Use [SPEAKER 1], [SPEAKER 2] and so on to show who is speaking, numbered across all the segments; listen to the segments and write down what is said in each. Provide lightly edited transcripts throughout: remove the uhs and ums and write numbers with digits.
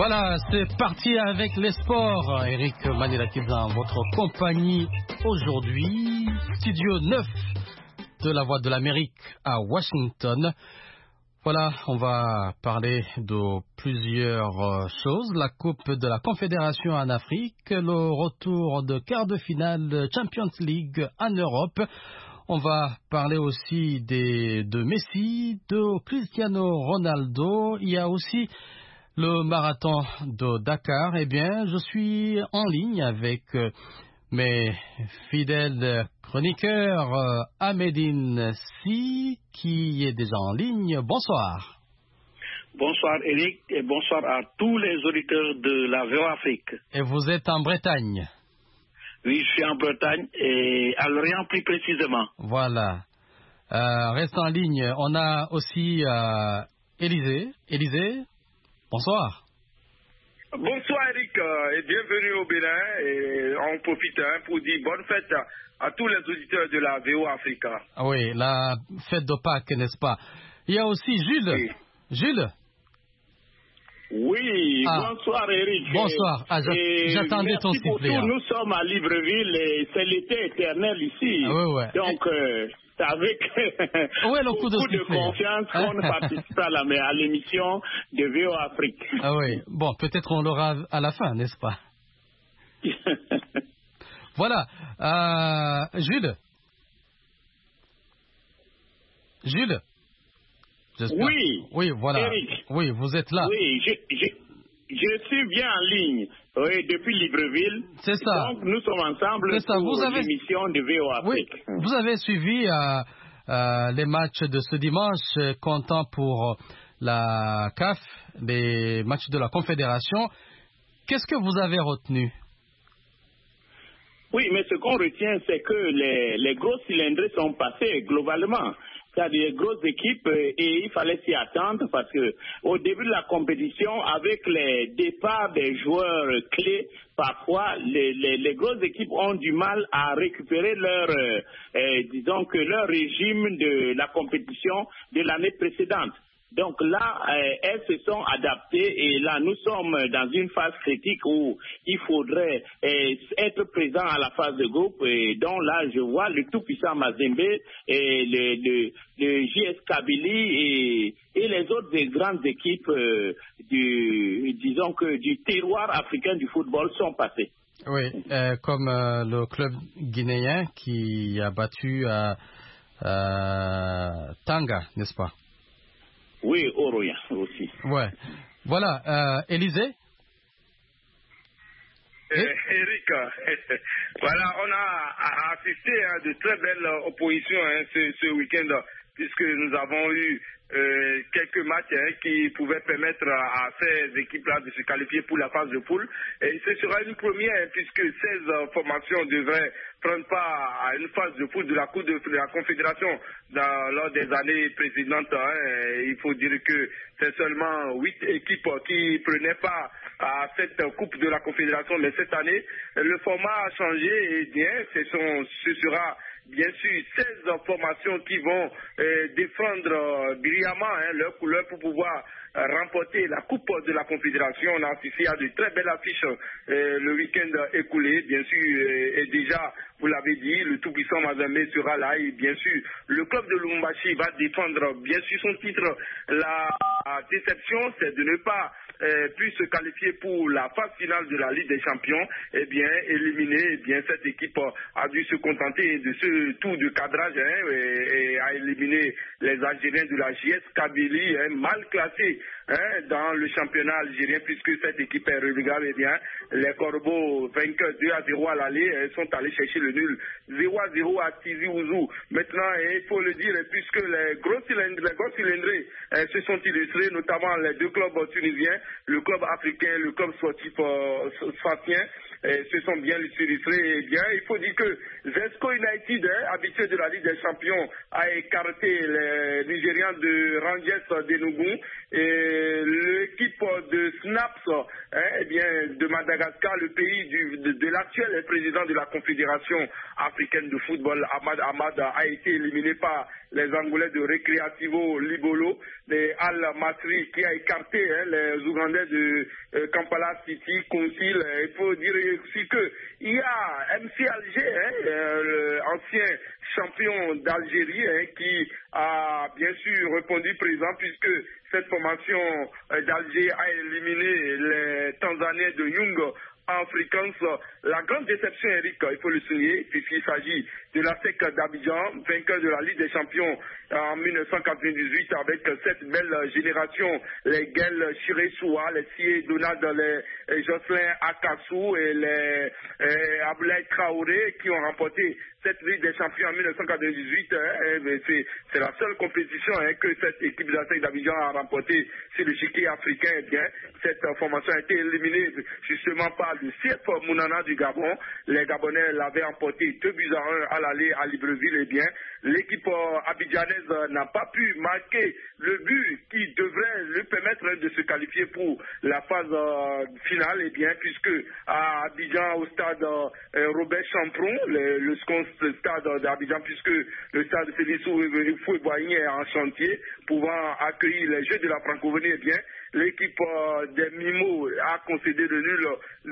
[SPEAKER 1] Voilà, c'est parti avec les sports. Eric Manilakis en votre compagnie aujourd'hui. Studio 9 de la Voix de l'Amérique à Washington. Voilà, on va parler de plusieurs choses. La Coupe de la Confédération en Afrique, le retour de quart de finale Champions League en Europe. On va parler aussi de Messi, de Cristiano Ronaldo. Il y a aussi le marathon de Dakar. Eh bien, je suis en ligne avec mes fidèles chroniqueurs Ahmedine Si, qui est déjà en ligne. Bonsoir.
[SPEAKER 2] Bonsoir Eric et bonsoir à tous les auditeurs de la VOA Afrique.
[SPEAKER 1] Et vous êtes en Bretagne?
[SPEAKER 2] Oui, je suis en Bretagne et à Lorient plus précisément.
[SPEAKER 1] Voilà. Reste en ligne. On a aussi Élisée. Élisée, bonsoir.
[SPEAKER 3] Bonsoir Eric et bienvenue au Bénin. Et on profite pour dire bonne fête à tous les auditeurs de la VOA Africa.
[SPEAKER 1] Oui, la fête de Pâques, n'est-ce pas? Il y a aussi Jules.
[SPEAKER 3] Oui.
[SPEAKER 1] Jules?
[SPEAKER 2] Oui, bonsoir Eric.
[SPEAKER 1] Bonsoir. J'attendais ton sifflet.
[SPEAKER 2] Merci. Nous sommes à Libreville et c'est l'été éternel ici.
[SPEAKER 1] Oui.
[SPEAKER 2] Donc, c'est avec
[SPEAKER 1] beaucoup
[SPEAKER 2] de confiance qu'on participe à l'émission de VOA Afrique.
[SPEAKER 1] Ah oui, bon, peut-être on l'aura à la fin, n'est-ce pas? Voilà. Jules? Oui, voilà.
[SPEAKER 2] Eric.
[SPEAKER 1] Oui, vous êtes là.
[SPEAKER 2] Oui, je suis bien en ligne. Oui, depuis Libreville.
[SPEAKER 1] C'est ça.
[SPEAKER 2] Donc, nous sommes ensemble pour l'émission de VOA Afrique.
[SPEAKER 1] Oui, vous avez suivi les matchs de ce dimanche, comptant pour la CAF, les matchs de la Confédération. Qu'est-ce que vous avez retenu?
[SPEAKER 2] Oui, mais ce qu'on retient, c'est que les gros cylindres sont passés globalement. C'est-à-dire des grosses équipes et il fallait s'y attendre parce que au début de la compétition, avec les départs des joueurs clés, parfois les grosses équipes ont du mal à récupérer leur régime de la compétition de l'année précédente. Donc là, elles se sont adaptées et là, nous sommes dans une phase critique où il faudrait être présent à la phase de groupe. Et donc là, je vois le tout-puissant Mazembe et le JS Kabylie et les autres grandes équipes du terroir africain du football sont passées.
[SPEAKER 1] Oui, comme le club guinéen qui a battu Tanga, n'est-ce pas?
[SPEAKER 2] Oui, Oroya aussi.
[SPEAKER 1] Ouais. Voilà, Élisée?
[SPEAKER 3] Eric, voilà, on a assisté à de très belles oppositions ce week-end, puisque nous avons eu quelques matchs qui pouvaient permettre à ces équipes-là de se qualifier pour la phase de poule. Et ce sera une première, puisque 16 formations devraient prendre part à une phase de poule de la Coupe de la Confédération lors des années précédentes. Il faut dire que c'est seulement 8 équipes qui prenaient part à cette Coupe de la Confédération. Mais cette année, le format a changé et bien, ce sera bien sûr 16 formations qui vont défendre brillamment leur couleur pour pouvoir remporter la Coupe de la Confédération. On a assisté à de très belles affiches le week-end écoulé, bien sûr, et déjà, vous l'avez dit, le tout-puissant Mazembe sera là et bien sûr, le club de Lubumbashi va défendre bien sûr son titre. La déception, c'est de ne pas pu se qualifier pour la phase finale de la Ligue des Champions. Eh bien, éliminer, cette équipe a dû se contenter de ce tour de cadrage et a éliminé les Algériens de la JS Kabylie, mal classés dans le championnat algérien, puisque cette équipe est relégable. Eh bien, les Corbeaux, vainqueurs 2-0 à l'aller, sont allés chercher le nul 0-0 à Tizi Ouzou. Maintenant, il faut le dire, puisque les gros cylindrés se sont illustrés, notamment les deux clubs tunisiens, le club africain, le club sportif sfaxien, se sont bien illustrés. Eh bien, il faut dire que Zesco United, habitué de la Ligue des Champions, a écarté les Nigérians de Rangers d'Enugu Et l'équipe de Snaps, eh bien, de Madagascar, le pays de l'actuel président de la Confédération africaine de football, Ahmad Ahmad, a été éliminé par les Angolais de Recreativo Libolo, les Al-Masri, qui a écarté les Ougandais de Kampala City, Concile. Il faut dire aussi qu'il y a MC Alger, l'ancien champion d'Algérie, qui a bien sûr répondu présent, puisque cette formation d'Alger a éliminé les Tanzaniens de Young Africans. La grande déception, Eric, il faut le souligner, puisqu'il s'agit de la SEC d'Abidjan, vainqueur de la Ligue des Champions en 1998, avec cette belle génération, les Guel Chiresoua, les Sie Donald, les Jocelyn Akassou et les Ablaï Traoré, qui ont remporté cette Ligue des Champions en 1998. C'est la seule compétition que cette équipe de la SEC d'Abidjan a remportée sur le chiquier africain. Eh bien, cette formation a été éliminée justement par le CF Mounana du Gabon. Les Gabonais l'avaient emporté 2-1 à l'aller à Libreville. Eh bien, l'équipe abidjanaise n'a pas pu marquer le but qui devrait lui permettre de se qualifier pour la phase finale. Eh bien, puisque à Abidjan, au stade Robert Champron, le stade d'Abidjan, puisque le stade Félissou Foué-Boigny est en chantier, pouvant accueillir les Jeux de la francophonie, eh bien, l'équipe des Mimos a concédé le nul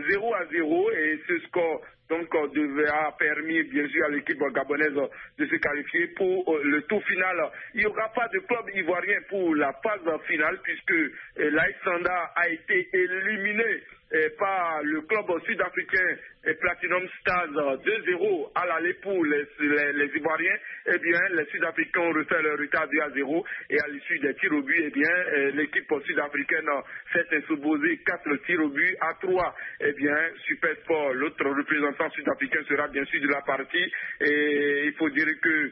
[SPEAKER 3] 0-0 et ce score donc a permis bien sûr à l'équipe gabonaise de se qualifier pour le tour final. Il n'y aura pas de club ivoirien pour la phase finale puisque l'AS Sanda a été éliminé par le club sud-africain Platinum Stars 2-0 à l'aller pour les Ivoiriens. Eh bien, les Sud-Africains ont refait leur retard 2-0 et à l'issue des tirs au but, eh bien, l'équipe sud-africaine s'est imposée 4 tirs au but à 3. Eh bien, Super Sport, l'autre représentant sud-africain, sera bien sûr de la partie et il faut dire que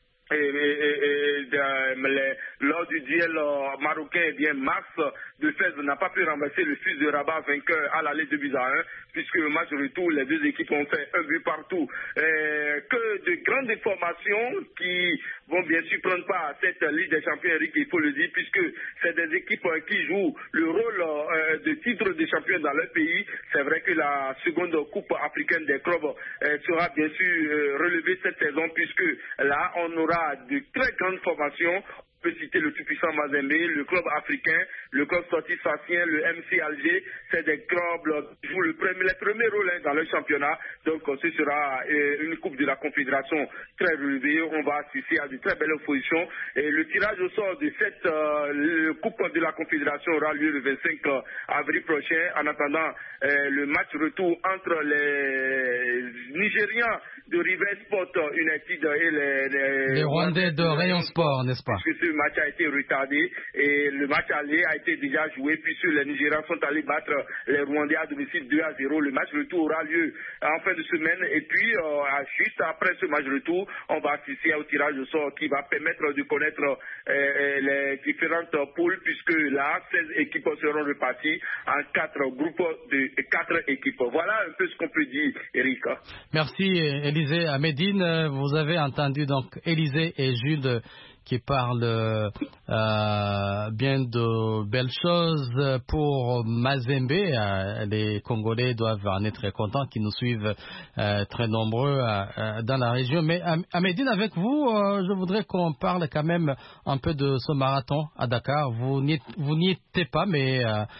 [SPEAKER 3] lors du duel marocain, eh bien, Max de Fès n'a pas pu renverser le fils de Rabat vainqueur à l'aller 2-1, puisque le match retour, les deux équipes ont fait un but partout. Que de grandes informations qui vont bien sûr prendre part à cette Ligue des Champions, Eric, il faut le dire, puisque c'est des équipes qui jouent le rôle de titre de champion dans leur pays. C'est vrai que la seconde Coupe africaine des clubs sera bien sûr relevée cette saison, puisque là, on aura de très grandes formations. On peut citer le tout-puissant Mazembe, le club africain, le club sportif sacien, le MC Alger. C'est des clubs qui jouent les premiers rôles dans le championnat. Donc ce sera une coupe de la Confédération très relevée. On va assister à de très belles oppositions. Et le tirage au sort de cette coupe de la Confédération aura lieu le 25 avril prochain. En attendant le match retour entre les Nigérians de River Sport United et les
[SPEAKER 1] Rwandais de Rayon Sport, n'est-ce pas?
[SPEAKER 3] Le match a été retardé et le match aller a été déjà joué puisque les Nigérians sont allés battre les Rwandais à domicile 2-0. Le match retour aura lieu en fin de semaine et puis juste après ce match retour, on va assister au tirage au sort qui va permettre de connaître les différentes poules puisque là, 16 équipes seront reparties en 4 groupes de 4 équipes. Voilà un peu ce qu'on peut dire, Eric.
[SPEAKER 1] Merci, Élisée. À Médine, vous avez entendu donc Élisée et Jules qui parlent bien de belles choses pour Mazembe. Les Congolais doivent en être contents, qui nous suivent très nombreux dans la région. Mais à Médine, avec vous, je voudrais qu'on parle quand même un peu de ce marathon à Dakar. Vous n'y étiez pas, mais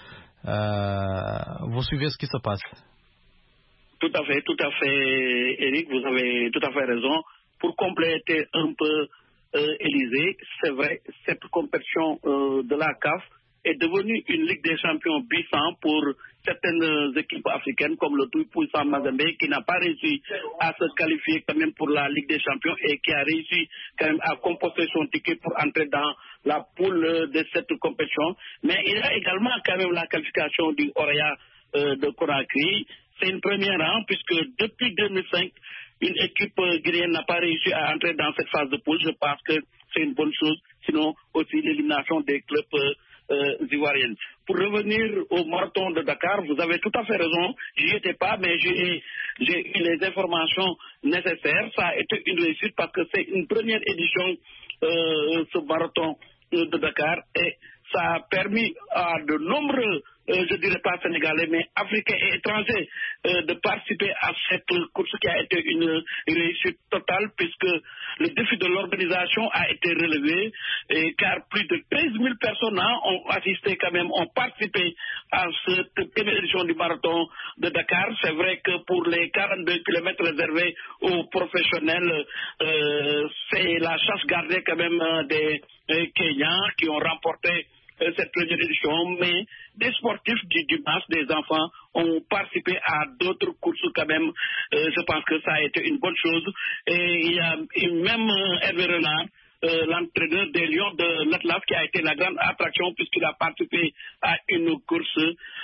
[SPEAKER 1] vous suivez ce qui se passe.
[SPEAKER 4] Tout à fait, Eric, vous avez tout à fait raison. Pour compléter un peu Élisée, c'est vrai, cette compétition de la CAF est devenue une Ligue des champions puissante pour certaines équipes africaines comme le tout-puissant Mazembe qui n'a pas réussi à se qualifier quand même pour la Ligue des champions et qui a réussi quand même à composer son ticket pour entrer dans la poule de cette compétition. Mais il y a également quand même la qualification du Orea de Conakry. C'est une première puisque depuis 2005, une équipe guinéenne n'a pas réussi à entrer dans cette phase de poule. Je pense que c'est une bonne chose. Sinon, aussi l'élimination des clubs ivoiriens. Pour revenir au marathon de Dakar, vous avez tout à fait raison. J'y étais pas, mais j'ai eu les informations nécessaires. Ça a été une réussite parce que c'est une première édition, ce marathon de Dakar. Et ça a permis à de nombreux, je dirais pas sénégalais, mais africains et étrangers, de participer à cette course qui a été une réussite totale, puisque le défi de l'organisation a été relevé, car plus de 13 000 personnes ont assisté quand même, ont participé à cette première édition du marathon de Dakar. C'est vrai que pour les 42 kilomètres réservés aux professionnels, c'est la chasse gardée quand même des Kenyans qui ont remporté cette première édition, mais des sportifs du dimanche, des enfants, ont participé à d'autres courses quand même. Je pense que ça a été une bonne chose. Et il y a même Hervé Renard, l'entraîneur des Lions de l'Atlas, qui a été la grande attraction puisqu'il a participé à une course.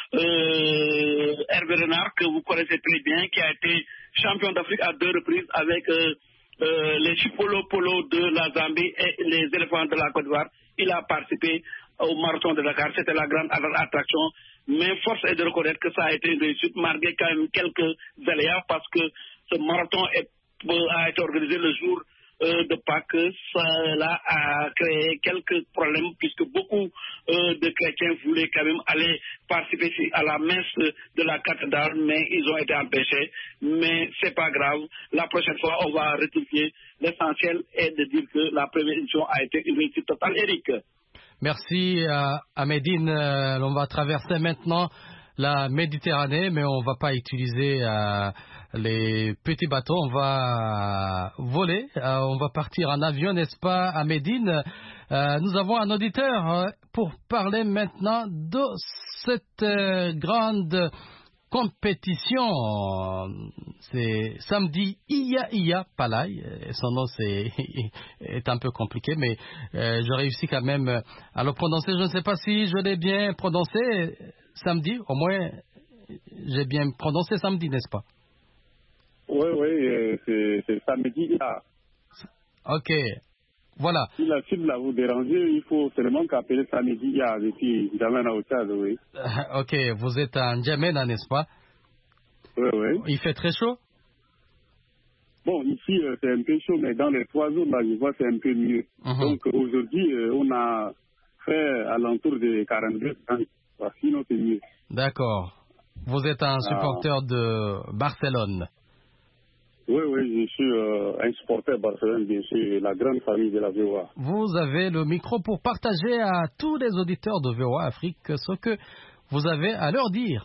[SPEAKER 4] Hervé Renard, que vous connaissez très bien, qui a été champion d'Afrique à 2 reprises avec les Chipolo Polo de la Zambie et les éléphants de la Côte d'Ivoire. Il a participé au marathon de Dakar, c'était la grande attraction, mais force est de reconnaître que ça a été une réussite, malgré quand même quelques aléas, parce que ce marathon a été organisé le jour de Pâques. Cela a créé quelques problèmes, puisque beaucoup de chrétiens voulaient quand même aller participer à la messe de la cathédrale, mais ils ont été empêchés. Mais c'est pas grave, la prochaine fois on va rectifier. L'essentiel est de dire que la première édition a été une réussite totale. Eric.
[SPEAKER 1] Merci à Médine. On va traverser maintenant la Méditerranée, mais on ne va pas utiliser les petits bateaux. On va voler, on va partir en avion, n'est-ce pas, à Médine. Nous avons un auditeur pour parler maintenant de cette grande compétition. C'est samedi Iya Palai. Son nom est un peu compliqué, mais je réussis quand même à le prononcer. Je ne sais pas si je l'ai bien prononcé samedi. Au moins, j'ai bien prononcé samedi, n'est-ce pas?
[SPEAKER 5] Oui, c'est samedi Iya.
[SPEAKER 1] Ok. Voilà.
[SPEAKER 5] Si la cible vous déranger, il faut seulement qu'appeler samedi Iya depuis Djamena au Tchad, oui.
[SPEAKER 1] Ok, vous êtes en Djamena, n'est-ce pas?
[SPEAKER 5] Oui.
[SPEAKER 1] Il fait très chaud?
[SPEAKER 5] Bon, ici, c'est un peu chaud, mais dans les 3 jours, là, je vois c'est un peu mieux. Donc, aujourd'hui, on a fait alentour de 42 ans. Sinon, c'est mieux.
[SPEAKER 1] D'accord. Vous êtes un supporter de Barcelone?
[SPEAKER 5] Oui, je suis un supporter Barcelone, bien sûr, la grande famille de la VOA.
[SPEAKER 1] Vous avez le micro pour partager à tous les auditeurs de VOA Afrique ce que vous avez à leur dire.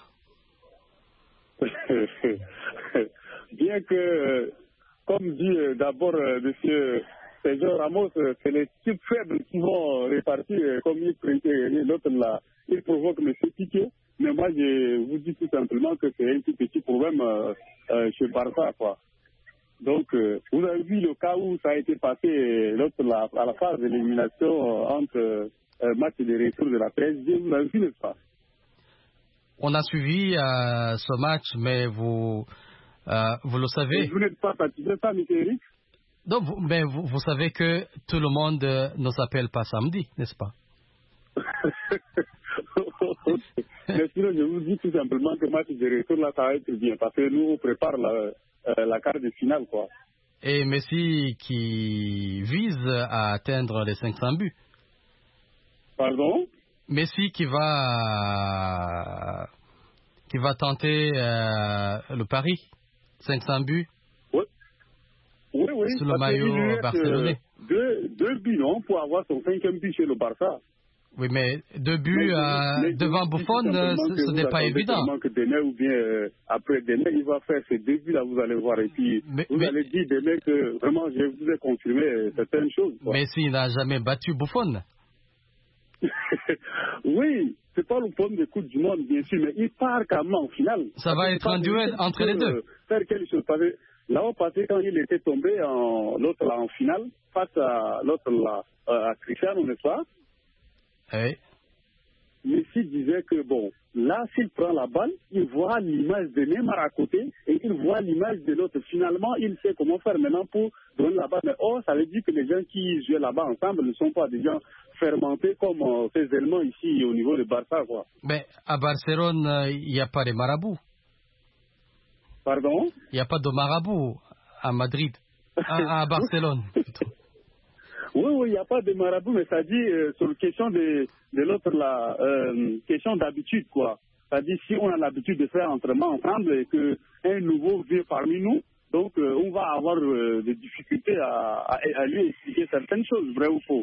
[SPEAKER 5] Bien que, comme dit d'abord M. Sergio Ramos, c'est les types faibles qui vont répartir comme il prêtait l'autre là. Il provoque M. Piqué. Mais moi, je vous dis tout simplement que c'est un tout petit problème chez Barça, quoi. Donc, vous avez vu le cas où ça a été passé l'autre là, à la phase d'élimination entre match de retour de la PSG. Vous avez vu, n'est-ce pas?
[SPEAKER 1] On a suivi ce match, mais vous le savez.
[SPEAKER 5] Et vous n'êtes pas satisfait, ça, M. Eric?
[SPEAKER 1] Donc, vous savez que tout le monde ne s'appelle pas samedi, n'est-ce pas?
[SPEAKER 5] Mais sinon, je vous dis tout simplement que le match de retour, là, ça va être bien, parce que nous, on prépare la quart de finale, quoi.
[SPEAKER 1] Et Messi qui vise à atteindre les 500 buts.
[SPEAKER 5] Pardon?
[SPEAKER 1] Messi qui va tenter le pari, 500 buts.
[SPEAKER 5] Oui.
[SPEAKER 1] Sur le maillot barcelonais.
[SPEAKER 5] 2 buts, non, pour avoir son 5e but chez le Barça.
[SPEAKER 1] Oui, mais 2 buts devant Buffon, ce n'est pas évident.
[SPEAKER 5] Que demain ou bien après demain, il va faire ces 2 buts-là, vous allez voir. Et puis, vous allez dire demain que vraiment, je vous ai confirmé certaines choses. Quoi.
[SPEAKER 1] Messi n'a jamais battu Buffon.
[SPEAKER 5] Oui, c'est pas le problème de Coupe du Monde, bien sûr, mais il part quand même en finale.
[SPEAKER 1] Ça va être un duel entre les deux.
[SPEAKER 5] Faire quelque chose. Là-haut passé, quand il était tombé l'autre en finale, face à l'autre à Cristiano, n'est-ce pas?
[SPEAKER 1] Oui.
[SPEAKER 5] Messi disait que bon, là, s'il prend la balle, il voit l'image de Neymar à côté et il voit l'image de l'autre. Finalement, il sait comment faire maintenant pour donner la balle. Mais ça veut dire que les gens qui jouent là-bas ensemble ne sont pas des gens fermentés comme ces éléments ici au niveau de Barça, quoi.
[SPEAKER 1] Mais à Barcelone, il n'y a pas de marabouts.
[SPEAKER 5] Pardon?
[SPEAKER 1] Il n'y a pas de marabouts à Madrid, à Barcelone.
[SPEAKER 5] Oui, il n'y a pas de marabout, mais ça dit sur la question de l'autre, la question d'habitude, quoi. Ça dit si on a l'habitude de faire entraînement ensemble et qu'un nouveau vient parmi nous, donc on va avoir des difficultés à lui expliquer certaines choses, vrai ou faux.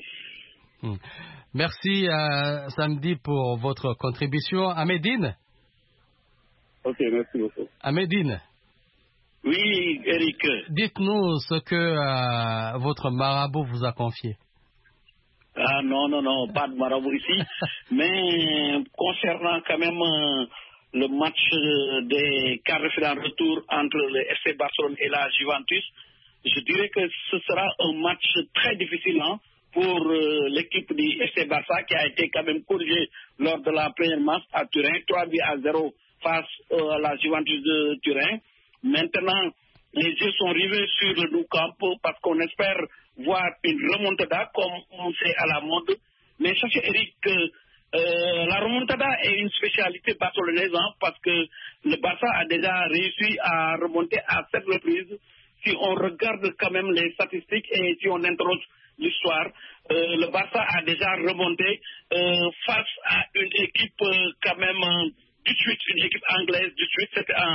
[SPEAKER 1] Merci Samedi pour votre contribution. Ahmedine.
[SPEAKER 5] Ok, merci beaucoup.
[SPEAKER 1] Ahmedine.
[SPEAKER 4] Oui, Eric.
[SPEAKER 1] Dites-nous ce que votre marabout vous a confié.
[SPEAKER 4] Ah non, pas de marabout ici. Mais concernant quand même le match des quarts de finale retour entre le FC Barcelone et la Juventus, je dirais que ce sera un match très difficile pour l'équipe du FC Barça qui a été quand même corrigée lors de la première match à Turin, 3-0 face à la Juventus de Turin. Maintenant, les yeux sont rivés sur le Nou Camp parce qu'on espère voir une remontada comme on sait à la mode. Mais sachez Eric que la remontada est une spécialité barcelonaise parce que le Barça a déjà réussi à remonter à 7 reprises. Si on regarde quand même les statistiques et si on interroge l'histoire, le Barça a déjà remonté face à une équipe quand même du suite, une équipe anglaise du suite. C'était en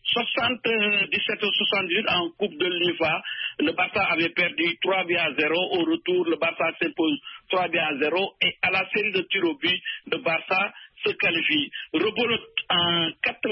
[SPEAKER 4] 77-78 en Coupe de l'UEFA. Le Barça avait perdu 3-0. Au retour, le Barça s'impose 3-0. Et à la série de tirs au but, le Barça se qualifie. Rebelote en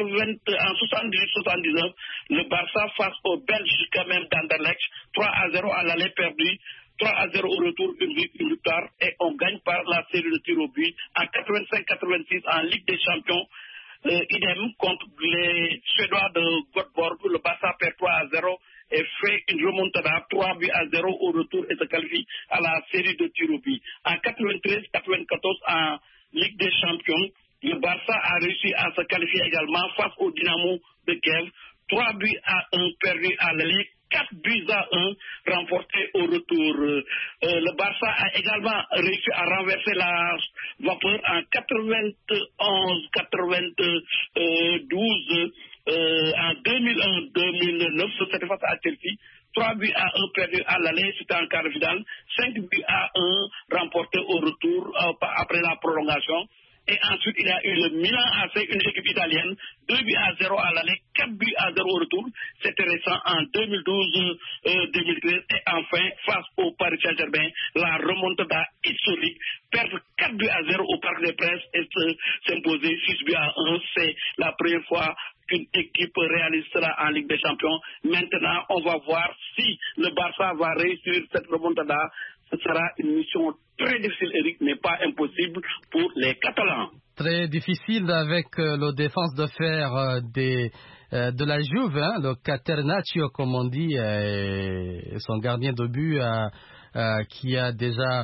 [SPEAKER 4] 78-79, le Barça face aux Belges quand même d'Anderlecht, 3-0 à l'aller perdu. 3-0 au retour, une victoire. Et on gagne par la série de tirs au but. En 85-86 en Ligue des Champions, idem contre les Suédois de Göteborg, le Barça perd 3-0 et fait une remontada 3-0 au retour et se qualifie à la série de tirs au but. En 93-94 en Ligue des Champions, le Barça a réussi à se qualifier également face au Dynamo de Kiev, 3-1 perdu à l'aller, 4-1 remporté au retour. Le Barça a également réussi à renverser la vapeur en 91-92 en 2001-2009, c'était face à Chelsea. 3-1 perdu à l'aller, c'était en quart de finale. 5-1 remporté au retour après la prolongation. Et ensuite, il y a eu le Milan AC, une équipe italienne, 2-0 à l'aller, 4-0 au retour. C'était récent en 2012-2013. Et enfin, face au Paris Saint-Germain, la remontada historique, perdre 4-0 au Parc des Princes et s'imposer 6-1. C'est la première fois qu'une équipe réalisera en Ligue des Champions. Maintenant, on va voir si le Barça va réussir cette remontada. Ce sera une mission très difficile, Eric, mais pas impossible pour les Catalans.
[SPEAKER 1] Très difficile avec le défense de fer de la Juve, le Catenaccio, comme on dit, son gardien de but qui a déjà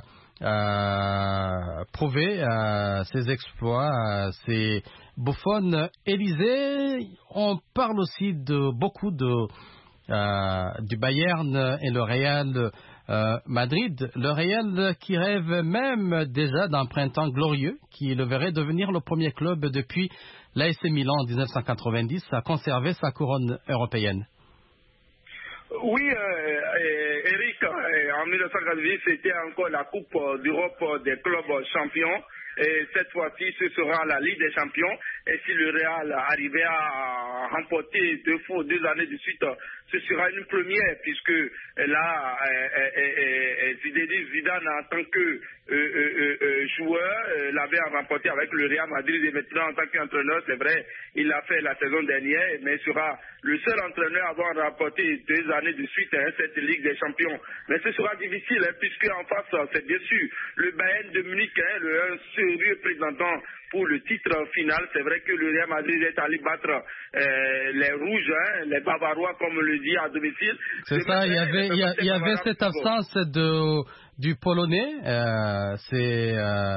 [SPEAKER 1] prouvé ses exploits. C'est Buffon. Élysée, on parle aussi de beaucoup du Bayern et le Real Madrid, le Real qui rêve même déjà d'un printemps glorieux qui le verrait devenir le premier club depuis l'AC Milan en 1990 à conserver sa couronne européenne.
[SPEAKER 3] Oui, Eric, en 1990, c'était encore la Coupe d'Europe des clubs champions. Et cette fois-ci, ce sera la Ligue des Champions. Et si le Real arrivait à remporter 2 années de suite, ce sera une première, puisque là, Zidane, en tant que joueur, l'avait remporté avec le Real Madrid. Et maintenant, en tant qu'entraîneur, c'est vrai, il l'a fait la saison dernière, mais sera le seul entraîneur à avoir remporté 2 années de suite cette Ligue des Champions. Mais ce sera difficile, puisque en face, c'est bien sûr le Bayern de Munich, le sérieux représentant pour le titre final. C'est vrai que le Real Madrid est allé battre les Rouges, les Bavarois, comme on le dit, à domicile.
[SPEAKER 1] C'est ça, il y avait cette absence du Polonais, c'est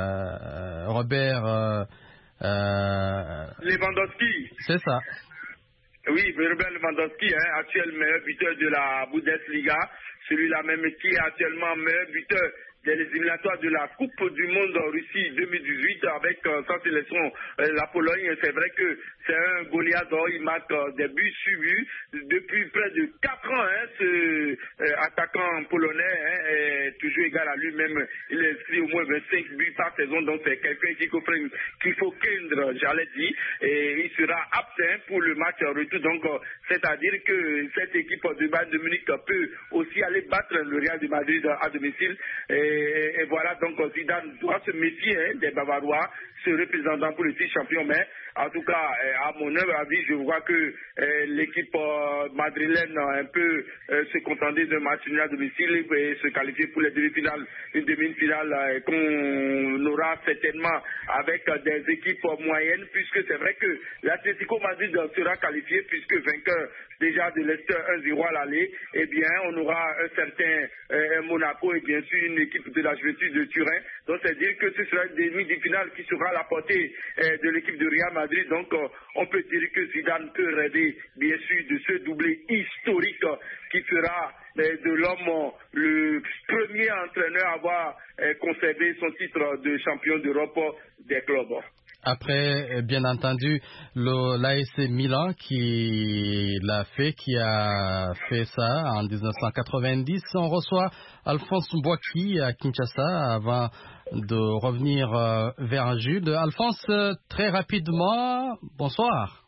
[SPEAKER 1] Robert
[SPEAKER 3] Lewandowski.
[SPEAKER 1] C'est ça.
[SPEAKER 3] Oui, Robert Lewandowski, actuel meilleur buteur de la Bundesliga. Celui-là même qui est actuellement meilleur buteur des éliminatoires de la Coupe du Monde en Russie 2018 avec sa sélection, la Pologne. C'est vrai que c'est un Goliath, il marque des buts suivis depuis près de 4 ans. Ce attaquant polonais est toujours égal à lui-même. Il a inscrit au moins 25 buts par saison, donc c'est quelqu'un qu'il faut craindre, j'allais dire, et il sera absent pour le match retour. Donc, c'est-à-dire que cette équipe de Bayern de Munich peut aussi aller battre le Real de Madrid à domicile. Et voilà, donc Zidane doit se méfier des Bavarois, se représentant pour le titre champion. Mais en tout cas, à mon avis, je vois que l'équipe madrilène a un peu se contenter d'un match nul à domicile et se qualifier pour les demi-finales, une demi-finale qu'on aura certainement avec des équipes moyennes, puisque c'est vrai que l'Atlético Madrid sera qualifié, puisque vainqueur déjà de Leicester 1-0 à l'aller, eh bien, on aura un certain Monaco et bien sûr une équipe de la Juventus de Turin. Donc, c'est-à-dire que ce sera une demi-finale qui sera à la portée de l'équipe de Real Madrid. Donc, on peut dire que Zidane peut rêver, bien sûr, de ce doublé historique qui fera de l'homme le premier entraîneur à avoir conservé son titre de champion d'Europe des clubs.
[SPEAKER 1] Après, bien entendu, l'AS Milan qui a fait ça en 1990. On reçoit Alphonse Boaki à Kinshasa avant de revenir vers Jules. Alphonse, très rapidement, bonsoir.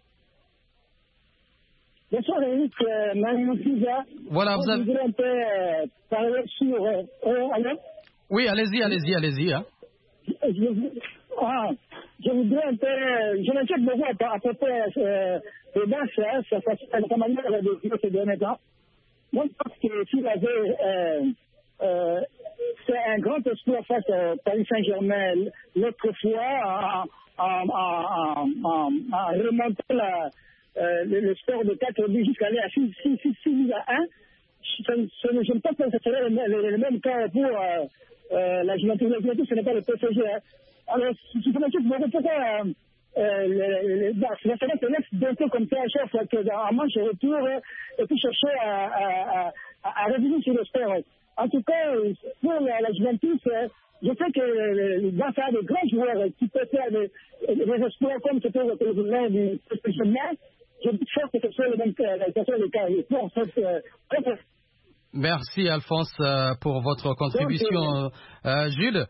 [SPEAKER 6] Bonsoir Eric, Marion Pisa.
[SPEAKER 1] Voilà, vous avez...
[SPEAKER 6] Je voudrais un peu parler sur... alors
[SPEAKER 1] oui, allez-y. Hein.
[SPEAKER 6] Je voudrais un peu... Je m'inquiète beaucoup à propos de Barça, sa manière de jouer ces derniers temps. Moi, je pense que s'il avait... c'est un grand espoir face à Paris Saint-Germain l'autre fois en remontant le score de 4 buts jusqu'à aller à 6 à 1. Je ne pense pas que ce serait le même cas pour la Juventus. La Juventus, ce n'est pas le PSG. Hein. Alors, je me dis pourquoi la sélection se laisse dompter comme ça à chaque fois qu'en manche retour et puis chercher à revenir sur le score. En tout cas, pour la Juventus, je sais que Barça a de grands joueurs qui peuvent faire des exploits comme c'était le président du PSG. Je dis fort que ce soit le même cas.
[SPEAKER 1] Merci Alphonse pour votre contribution. Jules?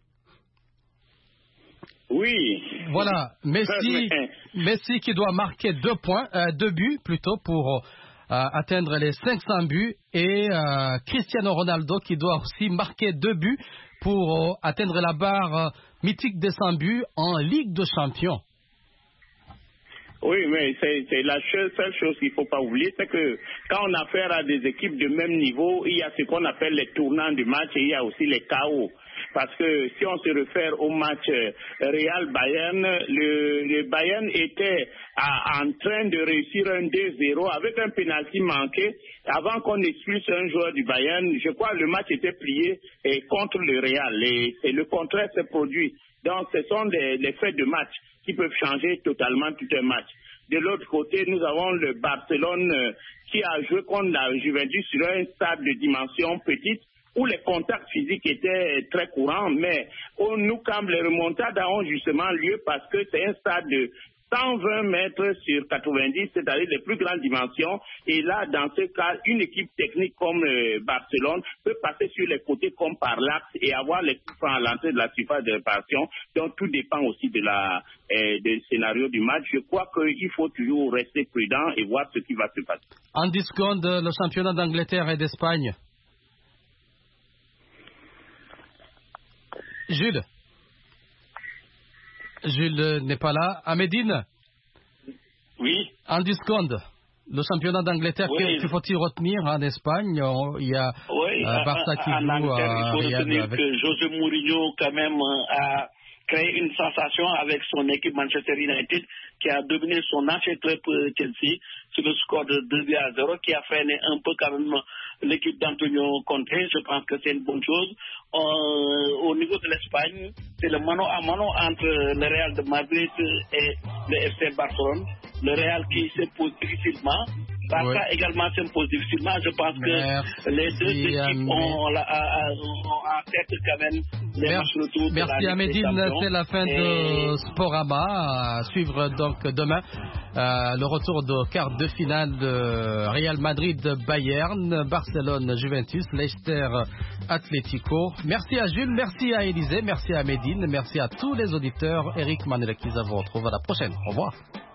[SPEAKER 2] Oui.
[SPEAKER 1] Voilà, Messi qui doit marquer 2 buts plutôt pour atteindre les 500 buts et Cristiano Ronaldo qui doit aussi marquer 2 buts pour atteindre la barre mythique des 100 buts en Ligue des Champions.
[SPEAKER 2] Oui, mais c'est la seule chose qu'il ne faut pas oublier, c'est que quand on a affaire à des équipes de même niveau, il y a ce qu'on appelle les tournants du match et il y a aussi les KO. Parce que si on se réfère au match Real-Bayern, le Bayern était en train de réussir un 2-0 avec un penalty manqué avant qu'on expulse un joueur du Bayern. Je crois que le match était plié contre le Real et le contraire s'est produit. Donc ce sont des faits de match qui peuvent changer totalement tout un match. De l'autre côté, nous avons le Barcelone qui a joué contre la Juventus sur un stade de dimension petite où les contacts physiques étaient très courants, mais nous, quand les remontades ont justement lieu parce que c'est un stade de 120 mètres sur 90, c'est-à-dire les plus grandes dimensions. Et là, dans ce cas, une équipe technique comme Barcelone peut passer sur les côtés comme par l'axe et avoir les coups francs à l'entrée de la surface de réparation. Donc, tout dépend aussi du scénario du match. Je crois qu'il faut toujours rester prudent et voir ce qui va se passer.
[SPEAKER 1] En 10 secondes, le championnat d'Angleterre et d'Espagne. Jules n'est pas là. Amédine?
[SPEAKER 2] Oui.
[SPEAKER 1] En 10 secondes, le championnat d'Angleterre,
[SPEAKER 2] oui.
[SPEAKER 1] qu'il faut-il retenir en Espagne? Il y a Barça qui joue
[SPEAKER 4] il faut retenir que José Mourinho, quand même, a créé une sensation avec son équipe Manchester United qui a dominé son ancien club Chelsea sur le score de 2-0 qui a freiné un peu quand même l'équipe d'Antonio Conte. Je pense que c'est une bonne chose. Au niveau de l'Espagne, c'est le mano à mano entre le Real de Madrid et le FC Barcelone. Le Real qui se pose difficilement, Barça également s'impose difficilement. Je pense que les deux équipes ont en tête quand même les matchs retour.
[SPEAKER 1] Merci à Médine, c'est la fin de Sporama. À suivre donc demain le retour de quart de finale de Real Madrid-Bayern, Barcelone-Juventus, Leicester-Atlético. Merci à Jules, merci à Élisée, merci à Médine, merci à tous les auditeurs. Eric Manuel Kiza vous retrouve à la prochaine. Au revoir.